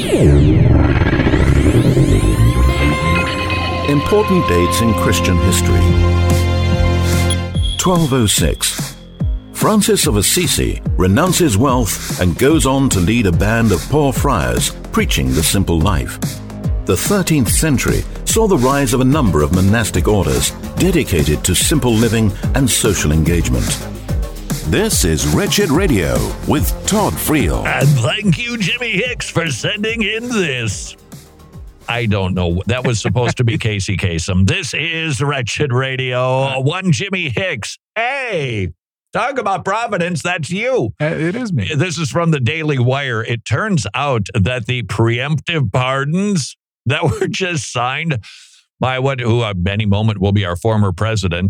Important dates in Christian history. 1206. Francis of Assisi renounces wealth and goes on to lead a band of poor friars preaching the simple life. The 13th century saw the rise of a number of monastic orders dedicated to simple living and social engagement. This is Wretched Radio with Todd Friel. And thank you, Jimmy Hicks, for sending in this. I don't know. That was supposed to be Casey Kasem. This is Wretched Radio. One Jimmy Hicks. Hey, talk about Providence. That's you. It is me. This is from the Daily Wire. It turns out that the preemptive pardons that were just signed by who any moment will be our former president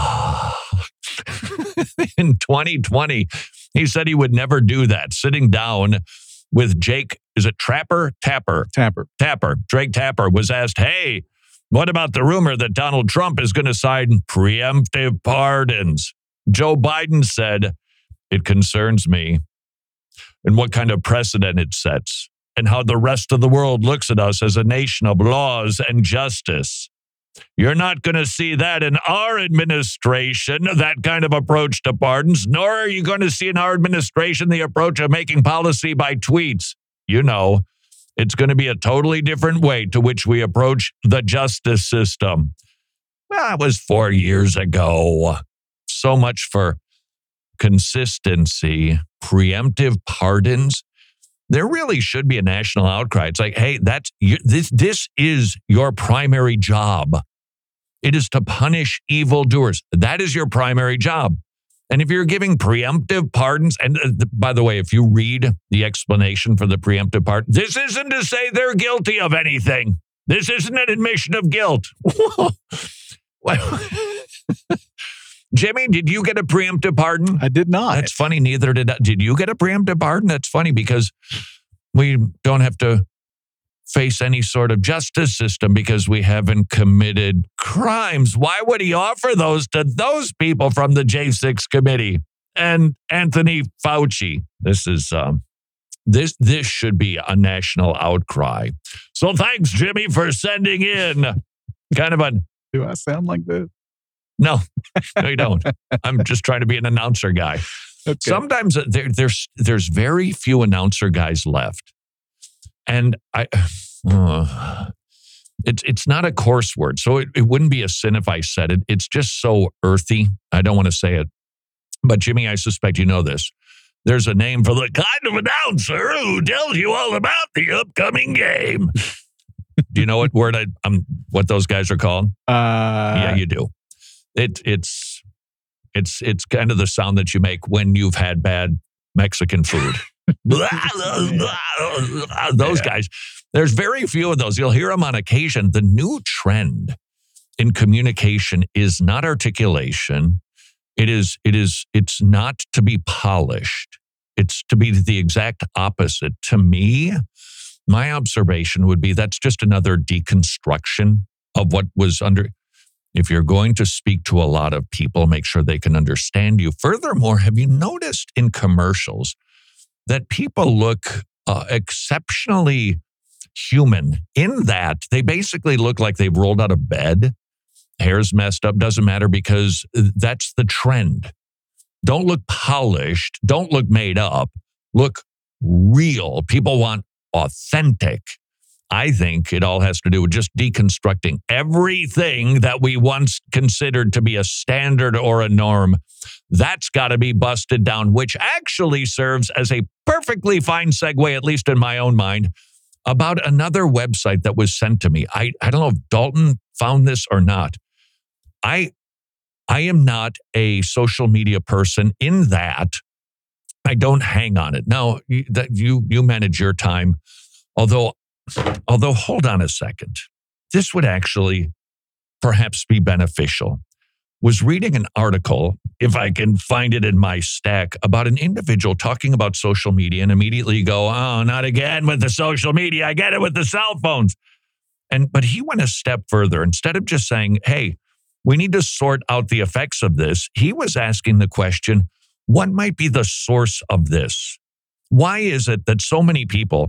in 2020, he said he would never do that. Sitting down with Jake, is it Tapper? Drake Tapper was asked, hey, what about the rumor that Donald Trump is going to sign preemptive pardons? Joe Biden said, it concerns me and what kind of precedent it sets and how the rest of the world looks at us as a nation of laws and justice. You're not going to see that in our administration, that kind of approach to pardons, nor are you going to see in our administration the approach of making policy by tweets. You know, it's going to be a totally different way to which we approach the justice system. Well, that was 4 years ago. So much for consistency, preemptive pardons. There really should be a national outcry. It's like, hey, this is your primary job. It is to punish evildoers. That is your primary job. And if you're giving preemptive pardons, and by the way, if you read the explanation for the preemptive pardon, this isn't to say they're guilty of anything. This isn't an admission of guilt. Jimmy, did you get a preemptive pardon? I did not. That's funny. Neither did I. Did you get a preemptive pardon? That's funny because we don't have to face any sort of justice system because we haven't committed crimes. Why would he offer those to those people from the J6 committee and Anthony Fauci? This is this should be a national outcry. So thanks, Jimmy, for sending in kind of a. Do I sound like this? No, you don't. I'm just trying to be an announcer guy. Okay. Sometimes there's very few announcer guys left. And it's not a coarse word, so it wouldn't be a sin if I said it. It's just so earthy. I don't want to say it. But Jimmy, I suspect you know this. There's a name for the kind of announcer who tells you all about the upcoming game. Do you know what word what those guys are called? Yeah, you do. It's kind of the sound that you make when you've had bad Mexican food. Those guys. There's very few of those. You'll hear them on occasion. The new trend in communication is not articulation. It's not to be polished. It's to be the exact opposite. To me, my observation would be that's just another deconstruction of what was under. If you're going to speak to a lot of people, make sure they can understand you. Furthermore, have you noticed in commercials that people look exceptionally human in that they basically look like they've rolled out of bed? Hair's messed up, doesn't matter because that's the trend. Don't look polished. Don't look made up. Look real. People want authentic. I think it all has to do with just deconstructing everything that we once considered to be a standard or a norm. That's got to be busted down, which actually serves as a perfectly fine segue, at least in my own mind, about another website that was sent to me. I don't know if Dalton found this or not. I am not a social media person in that I don't hang on it. Now, you manage your time, although hold on a second. This would actually perhaps be beneficial. Was reading an article, if I can find it in my stack, about an individual talking about social media and immediately go, oh, not again with the social media. I get it with the cell phones. But he went a step further. Instead of just saying, hey, we need to sort out the effects of this, he was asking the question, what might be the source of this? Why is it that so many people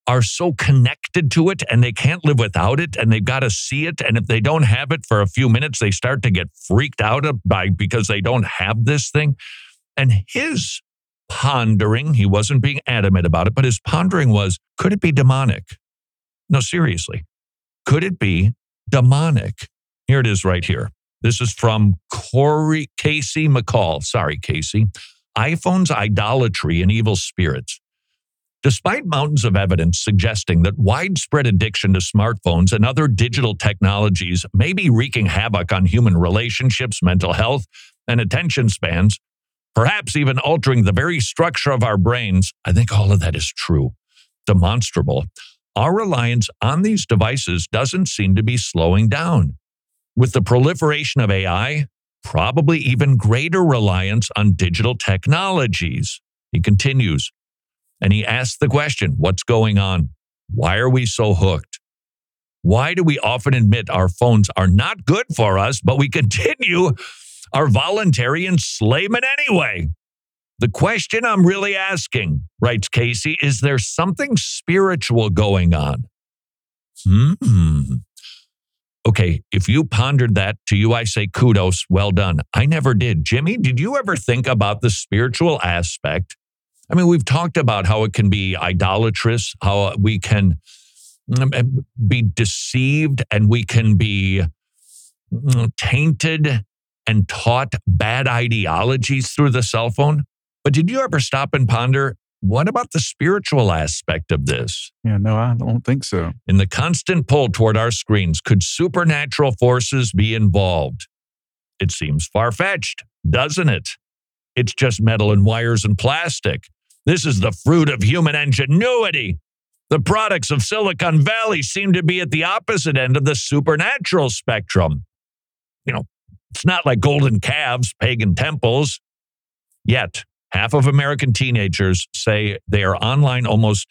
are so connected to it and they can't live without it and they've got to see it. And if they don't have it for a few minutes, they start to get freaked out because they don't have this thing. And his pondering, he wasn't being adamant about it, but his pondering was, could it be demonic? No, seriously. Could it be demonic? Here it is right here. This is from Casey McCall. Sorry, Casey. iPhone's idolatry and evil spirits. Despite mountains of evidence suggesting that widespread addiction to smartphones and other digital technologies may be wreaking havoc on human relationships, mental health, and attention spans, perhaps even altering the very structure of our brains, I think all of that is true, demonstrable. Our reliance on these devices doesn't seem to be slowing down. With the proliferation of AI, probably even greater reliance on digital technologies. He continues, and he asks the question, what's going on? Why are we so hooked? Why do we often admit our phones are not good for us, but we continue our voluntary enslavement anyway? The question I'm really asking, writes Casey, is there something spiritual going on? Okay, if you pondered that, to you I say kudos, well done. I never did. Jimmy, did you ever think about the spiritual aspect? I mean, we've talked about how it can be idolatrous, how we can be deceived and we can be tainted and taught bad ideologies through the cell phone. But did you ever stop and ponder, what about the spiritual aspect of this? Yeah, no, I don't think so. In the constant pull toward our screens, could supernatural forces be involved? It seems far-fetched, doesn't it? It's just metal and wires and plastic. This is the fruit of human ingenuity. The products of Silicon Valley seem to be at the opposite end of the supernatural spectrum. You know, it's not like golden calves, pagan temples. Yet, half of American teenagers say they are online almost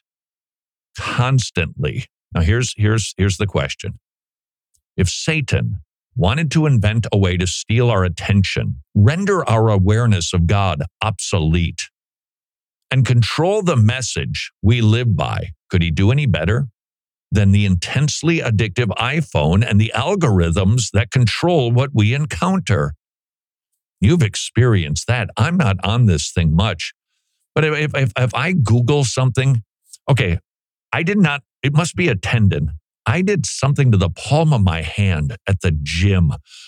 constantly. Now, here's the question. If Satan wanted to invent a way to steal our attention, render our awareness of God obsolete, and control the message we live by, could he do any better than the intensely addictive iPhone and the algorithms that control what we encounter? You've experienced that. I'm not on this thing much. But if I Google something, okay, it must be a tendon. I did something to the palm of my hand at the gym.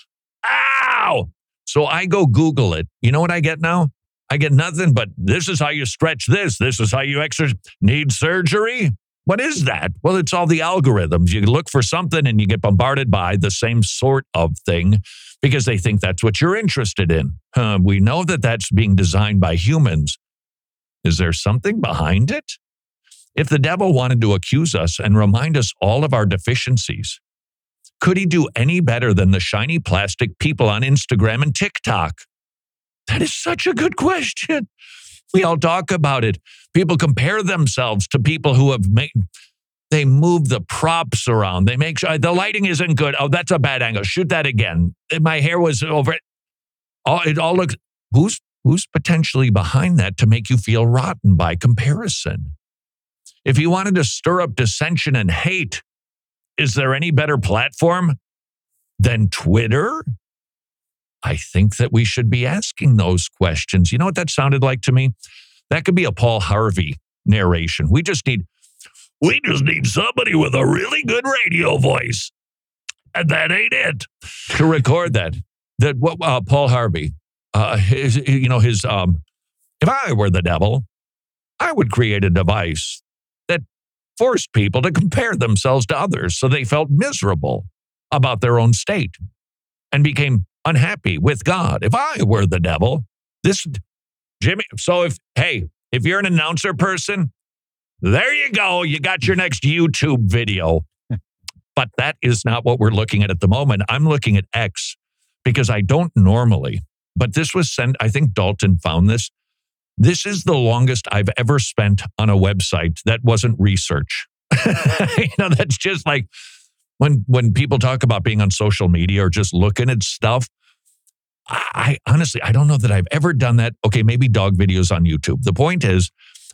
Ow! So I go Google it. You know what I get now? I get nothing but, this is how you stretch this. This is how you exercise. Need surgery? What is that? Well, it's all the algorithms. You look for something and you get bombarded by the same sort of thing because they think that's what you're interested in. We know that that's being designed by humans. Is there something behind it? If the devil wanted to accuse us and remind us all of our deficiencies, could he do any better than the shiny plastic people on Instagram and TikTok? That is such a good question. We all talk about it. People compare themselves to people who have they move the props around. They make sure the lighting isn't good. Oh, that's a bad angle. Shoot that again. My hair was over it. It all looks, who's potentially behind that to make you feel rotten by comparison? If you wanted to stir up dissension and hate, is there any better platform than Twitter? I think that we should be asking those questions. You know what that sounded like to me? That could be a Paul Harvey narration. We just need somebody with a really good radio voice. And that ain't it. To record that. Paul Harvey, if I were the devil, I would create a device that forced people to compare themselves to others so they felt miserable about their own state and became unhappy with God. If I were the devil, Jimmy, so if you're an announcer person, there you go. You got your next YouTube video. But that is not what we're looking at the moment. I'm looking at X because I don't normally, but this was sent, I think Dalton found this. This is the longest I've ever spent on a website that wasn't research. That's just like when people talk about being on social media or just looking at stuff. I honestly, I don't know that I've ever done that. Okay, maybe dog videos on YouTube. The point is,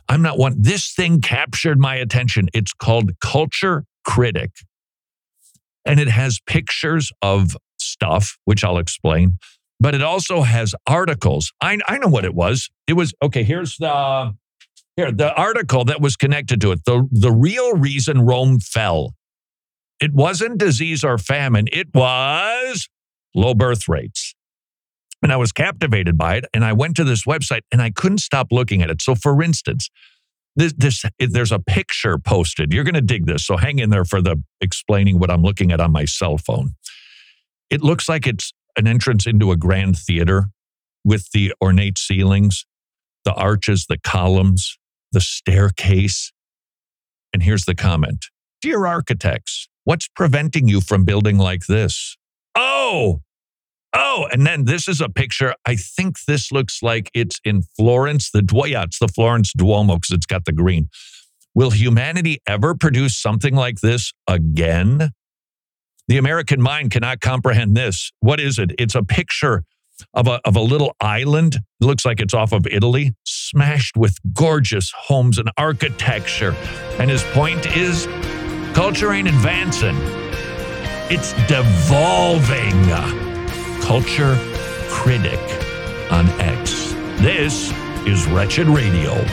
I'm not one. This thing captured my attention. It's called Culture Critic. And it has pictures of stuff, which I'll explain. But it also has articles. I know what it was. It was, okay, here's the article that was connected to it. The real reason Rome fell. It wasn't disease or famine. It was low birth rates. And I was captivated by it. And I went to this website and I couldn't stop looking at it. So for instance, there's a picture posted. You're going to dig this. So hang in there for the explaining what I'm looking at on my cell phone. It looks like it's an entrance into a grand theater with the ornate ceilings, the arches, the columns, the staircase. And here's the comment. Dear architects, what's preventing you from building like this? Oh, and then this is a picture. I think this looks like it's in Florence. It's the Florence Duomo because it's got the green. Will humanity ever produce something like this again? The American mind cannot comprehend this. What is it? It's a picture of a little island. It looks like it's off of Italy, smashed with gorgeous homes and architecture. And his point is, culture ain't advancing. It's devolving. Culture Critic on X. This is Wretched Radio.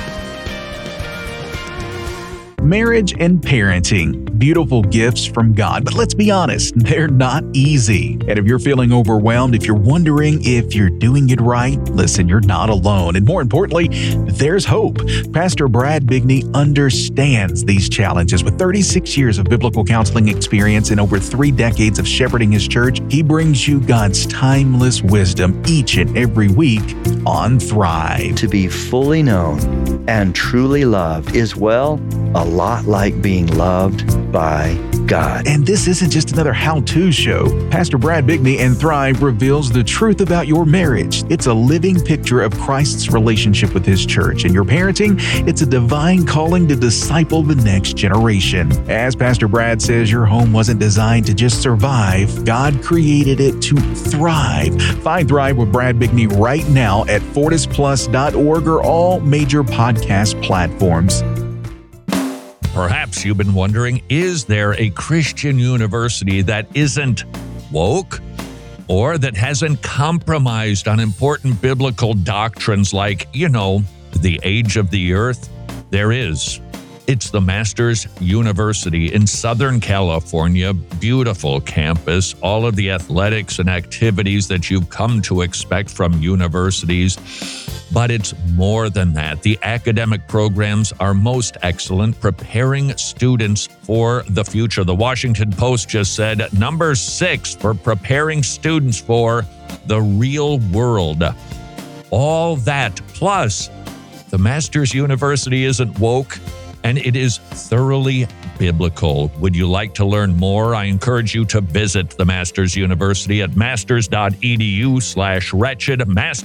Marriage and parenting, beautiful gifts from God, but let's be honest, they're not easy. And if you're feeling overwhelmed, if you're wondering if you're doing it right, listen, you're not alone. And more importantly, there's hope. Pastor Brad Bigney understands these challenges. With 36 years of biblical counseling experience and over 3 decades of shepherding his church, he brings you God's timeless wisdom each and every week on Thrive. To be fully known and truly loved is, well, a lot like being loved by God. And this isn't just another how-to show. Pastor Brad Bigney and Thrive reveals the truth about your marriage. It's a living picture of Christ's relationship with his church. And your parenting, it's a divine calling to disciple the next generation. As Pastor Brad says, your home wasn't designed to just survive. God created it to thrive. Find Thrive with Brad Bigney right now at fortisplus.org or all major podcast platforms. Perhaps you've been wondering, is there a Christian university that isn't woke or that hasn't compromised on important biblical doctrines like, the age of the earth? There is. It's the Masters University in Southern California. Beautiful campus, all of the athletics and activities that you've come to expect from universities. But it's more than that. The academic programs are most excellent, preparing students for the future. The Washington Post just said number 6 for preparing students for the real world. All that, plus the Masters University isn't woke, and it is thoroughly biblical. Would you like to learn more? I encourage you to visit the Masters University at masters.edu/wretched,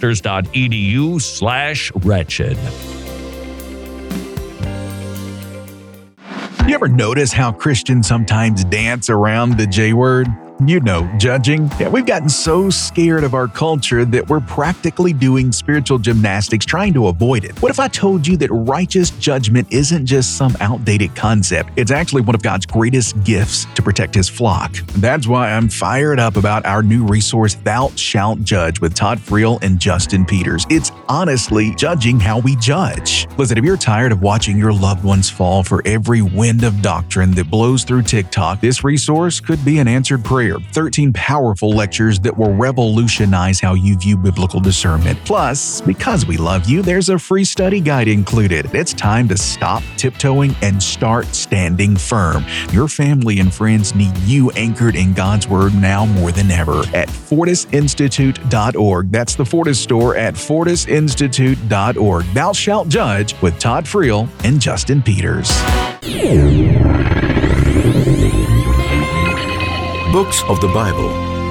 masters.edu/wretched. You ever notice how Christians sometimes dance around the J word? Judging. Yeah, we've gotten so scared of our culture that we're practically doing spiritual gymnastics trying to avoid it. What if I told you that righteous judgment isn't just some outdated concept? It's actually one of God's greatest gifts to protect his flock. That's why I'm fired up about our new resource, Thou Shalt Judge, with Todd Friel and Justin Peters. It's honestly judging how we judge. Listen, if you're tired of watching your loved ones fall for every wind of doctrine that blows through TikTok, this resource could be an answered prayer. 13 powerful lectures that will revolutionize how you view biblical discernment. Plus, because we love you, there's a free study guide included. It's time to stop tiptoeing and start standing firm. Your family and friends need you anchored in God's Word now more than ever at fortisinstitute.org. That's the Fortis store at fortisinstitute.org. Thou Shalt Judge with Todd Friel and Justin Peters. Books of the Bible.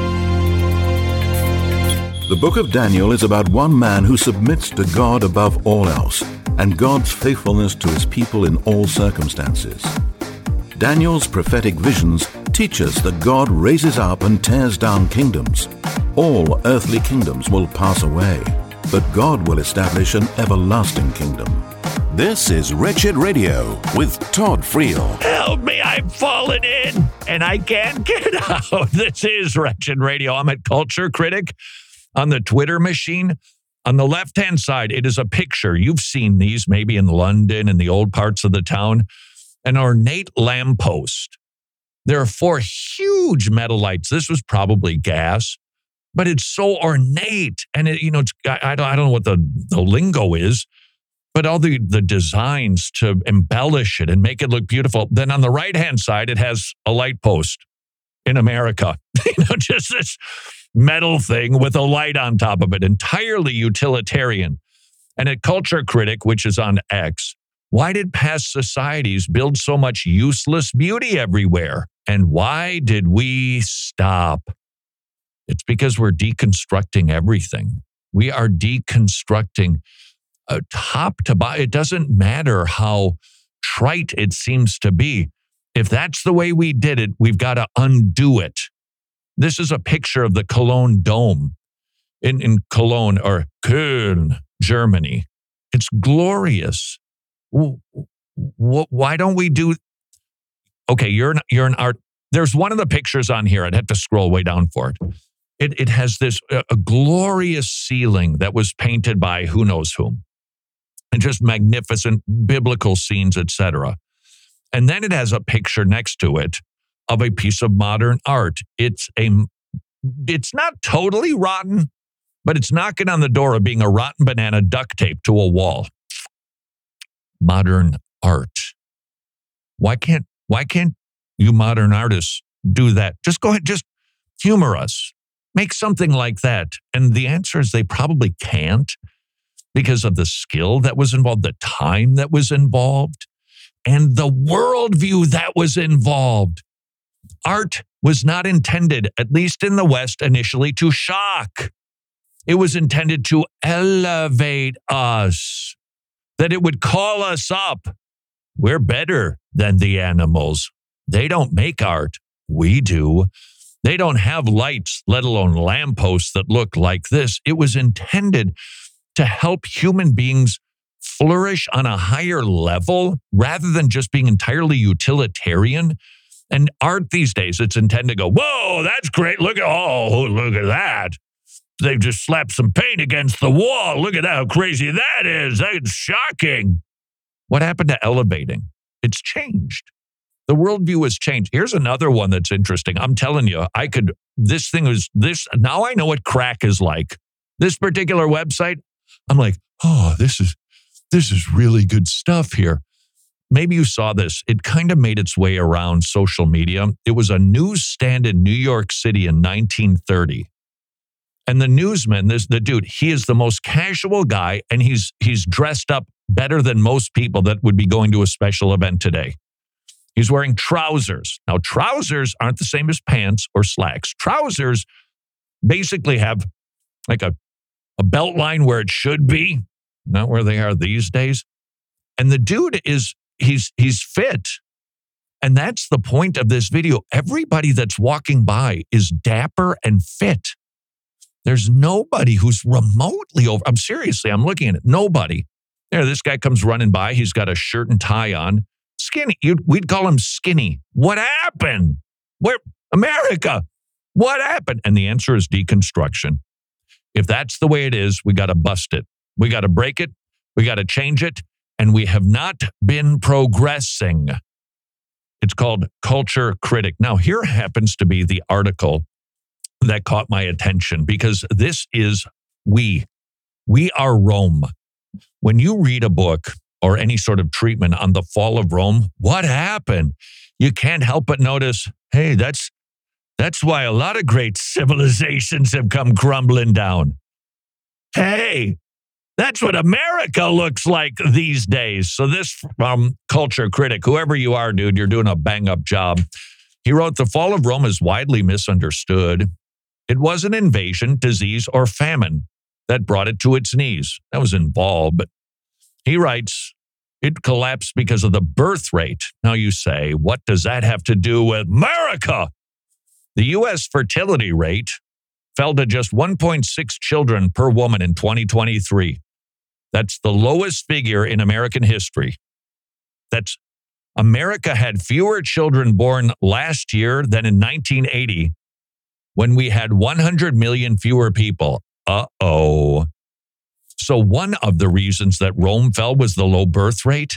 The book of Daniel is about one man who submits to God above all else, and God's faithfulness to his people in all circumstances. Daniel's prophetic visions teach us that God raises up and tears down kingdoms. All earthly kingdoms will pass away, but God will establish an everlasting kingdom. This is Wretched Radio with Todd Friel. Help me, I've fallen in and I can't get out. This is Wretched Radio. I'm at Culture Critic on the Twitter machine. On the left-hand side, it is a picture. You've seen these maybe in London and the old parts of the town. An ornate lamppost. There are 4 huge metal lights. This was probably gas, but it's so ornate. And I don't know what the lingo is, but all the designs to embellish it and make it look beautiful. Then on the right-hand side, it has a light post in America. Just this metal thing with a light on top of it, entirely utilitarian. And at Culture Critic, which is on X, why did past societies build so much useless beauty everywhere? And why did we stop? It's because we're deconstructing everything. We are deconstructing top to bottom. It doesn't matter how trite it seems to be. If that's the way we did it, we've got to undo it. This is a picture of the Cologne Dome in Cologne or Köln, Germany. It's glorious. Why don't we do? Okay, you're an art. There's one of the pictures on here. I'd have to scroll way down for it. It has this a glorious ceiling that was painted by who knows whom. And just magnificent biblical scenes, etc. And then it has a picture next to it of a piece of modern art. It's not totally rotten, but it's knocking on the door of being a rotten banana duct taped to a wall. Modern art. Why can't you modern artists do that? Just go ahead, just humor us. Make something like that. And the answer is they probably can't, because of the skill that was involved, the time that was involved, and the worldview that was involved. Art was not intended, at least in the West initially, to shock. It was intended to elevate us, that it would call us up. We're better than the animals. They don't make art. We do. They don't have lights, let alone lampposts that look like this. It was intended to help human beings flourish on a higher level rather than just being entirely utilitarian. And art these days, it's intended to go, whoa, that's great. Look at that. They've just slapped some paint against the wall. Look at that, how crazy that is. That's shocking. What happened to elevating? It's changed. The worldview has changed. Here's another one that's interesting. I'm telling you, now I know what crack is like. This particular website, I'm like, oh, this is really good stuff here. Maybe you saw this. It kind of made its way around social media. It was a newsstand in New York City in 1930. And the newsman, the dude, he is the most casual guy, and he's dressed up better than most people that would be going to a special event today. He's wearing trousers. Now, trousers aren't the same as pants or slacks. Trousers basically have like a belt line where it should be, not where they are these days. And the dude he's fit. And that's the point of this video. Everybody that's walking by is dapper and fit. There's nobody who's remotely over. I'm looking at it. Nobody. There, this guy comes running by. He's got a shirt and tie on. Skinny. We'd call him skinny. What happened? Where? America. What happened? And the answer is deconstruction. If that's the way it is, we got to bust it. We got to break it. We got to change it. And we have not been progressing. It's called Culture Critic. Now, here happens to be the article that caught my attention, because this is we are Rome. When you read a book or any sort of treatment on the fall of Rome, what happened? You can't help but notice, hey, that's why a lot of great civilizations have come crumbling down. Hey, that's what America looks like these days. So this Culture Critic, whoever you are, dude, you're doing a bang-up job. He wrote, the fall of Rome is widely misunderstood. It was an invasion, disease, or famine that brought it to its knees. That was involved. But he writes, it collapsed because of the birth rate. Now you say, what does that have to do with America? The U.S. fertility rate fell to just 1.6 children per woman in 2023. That's the lowest figure in American history. America had fewer children born last year than in 1980 when we had 100 million fewer people. Uh-oh. So one of the reasons that Rome fell was the low birth rate.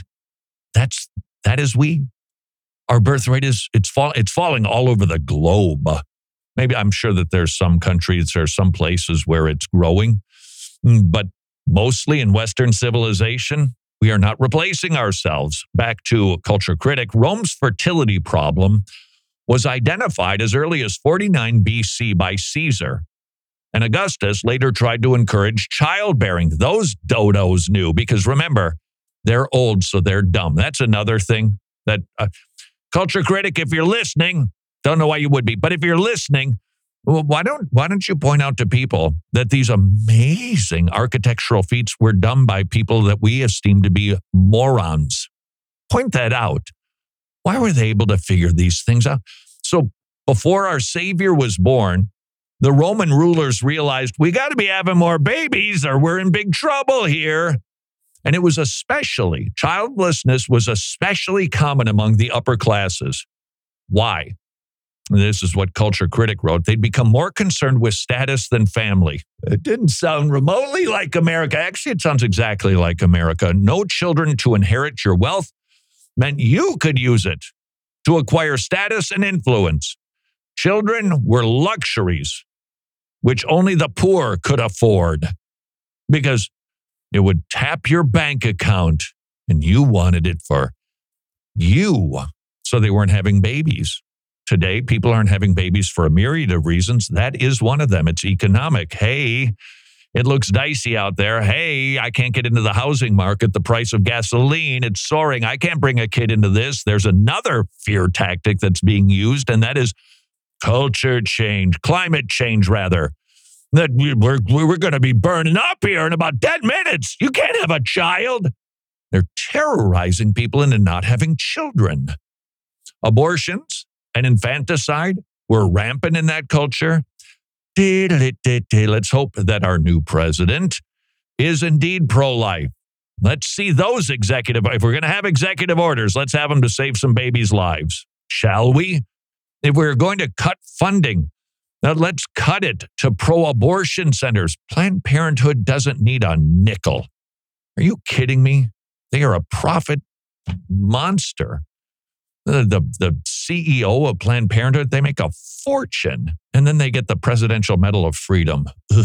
That is we. Our birth rate it's falling all over the globe. Maybe I'm sure that there's some countries, there's some places where it's growing, but mostly in Western civilization, we are not replacing ourselves. Back to Culture Critic, Rome's fertility problem was identified as early as 49 BC by Caesar. And Augustus later tried to encourage childbearing. Those dodos knew, because remember, they're old, so they're dumb. That's another thing that Culture Critic, if you're listening, don't know why you would be, but if you're listening, why don't you point out to people that these amazing architectural feats were done by people that we esteem to be morons? Point that out. Why were they able to figure these things out? So before our Savior was born, the Roman rulers realized we got to be having more babies or we're in big trouble here. And it was childlessness was especially common among the upper classes. Why? This is what Culture Critic wrote. They'd become more concerned with status than family. It didn't sound remotely like America. Actually, it sounds exactly like America. No children to inherit your wealth meant you could use it to acquire status and influence. Children were luxuries, which only the poor could afford, because it would tap your bank account and you wanted it for you. So they weren't having babies. Today, people aren't having babies for a myriad of reasons. That is one of them. It's economic. Hey, it looks dicey out there. Hey, I can't get into the housing market. The price of gasoline, it's soaring. I can't bring a kid into this. There's another fear tactic that's being used, and that is climate change, rather. That we're going to be burning up here in about 10 minutes. You can't have a child. They're terrorizing people into not having children. Abortions and infanticide were rampant in that culture. Let's hope that our new president is indeed pro-life. Let's see those if we're going to have executive orders, let's have them to save some babies' lives. Shall we? If we're going to cut funding, now let's cut it to pro-abortion centers. Planned Parenthood doesn't need a nickel. Are you kidding me? They are a profit monster. The CEO of Planned Parenthood, they make a fortune, and then they get the Presidential Medal of Freedom.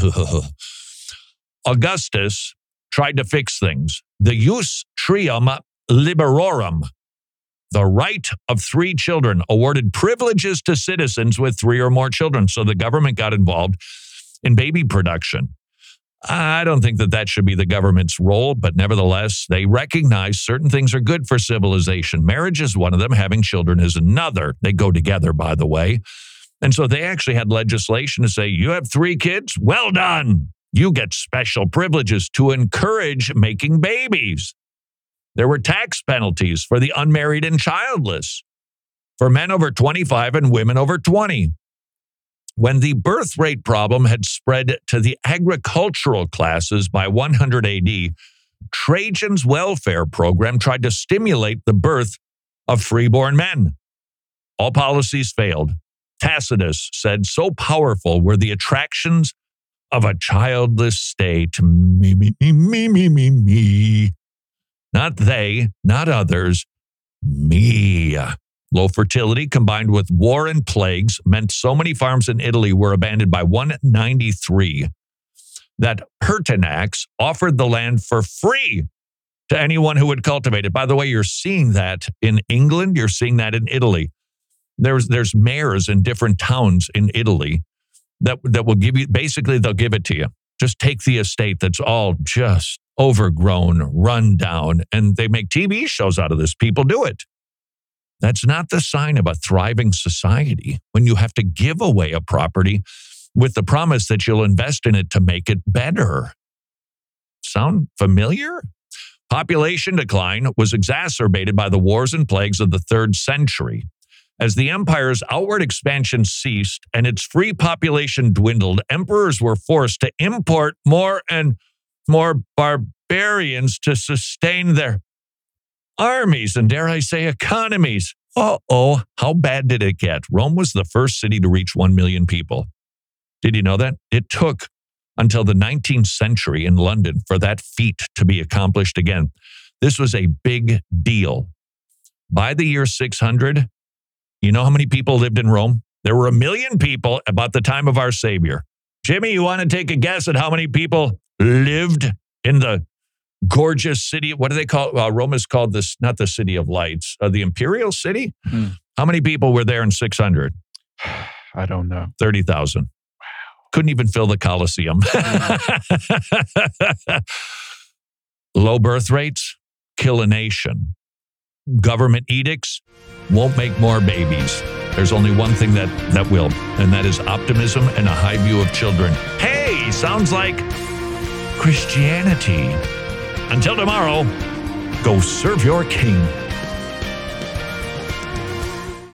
Augustus tried to fix things. The Jus Trium Liberorum, the right of 3 children, awarded privileges to citizens with 3 or more children. So the government got involved in baby production. I don't think that should be the government's role, but nevertheless, they recognize certain things are good for civilization. Marriage is one of them. Having children is another. They go together, by the way. And so they actually had legislation to say, you have 3 kids? Well done. You get special privileges to encourage making babies. There were tax penalties for the unmarried and childless, for men over 25 and women over 20. When the birth rate problem had spread to the agricultural classes by 100 AD, Trajan's welfare program tried to stimulate the birth of freeborn men. All policies failed. Tacitus said, so powerful were the attractions of a childless state. Me. Not they, not others, me. Low fertility combined with war and plagues meant so many farms in Italy were abandoned by 193 that Pertinax offered the land for free to anyone who would cultivate it. By the way, you're seeing that in England. You're seeing that in Italy. There's mayors in different towns in Italy that will give you, basically they'll give it to you. Just take the estate that's all just overgrown, run down, and they make TV shows out of this. People do it. That's not the sign of a thriving society when you have to give away a property with the promise that you'll invest in it to make it better. Sound familiar? Population decline was exacerbated by the wars and plagues of the 3rd century. As the empire's outward expansion ceased and its free population dwindled, emperors were forced to import more and more barbarians to sustain their armies and, dare I say, economies. Uh-oh, how bad did it get? Rome was the first city to reach 1 million people. Did you know that? It took until the 19th century in London for that feat to be accomplished again. This was a big deal. By the year 600, you know how many people lived in Rome? There were 1 million people about the time of our Savior. Jimmy, you want to take a guess at how many people lived in the gorgeous city? What do they call it? Rome is called this, not the City of Lights, the Imperial City? How many people were there in 600? I don't know. 30,000. Wow. Couldn't even fill the Colosseum. Low birth rates kill a nation. Government edicts won't make more babies. There's only one thing that will, and that is optimism and a high view of children. Hey, sounds like Christianity. Until tomorrow, go serve your king.